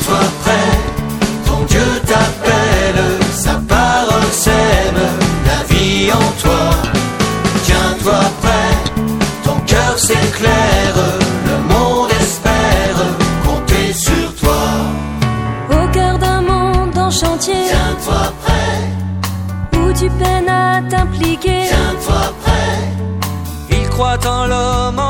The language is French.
Tiens-toi prêt, ton Dieu t'appelle, sa parole sème la vie en toi. Tiens-toi prêt, ton cœur s'éclaire, le monde espère compter sur toi. Au cœur d'un monde en chantier, Tiens-toi prêt, où tu peines à t'impliquer. tiens-toi prêt, Il croit en l'homme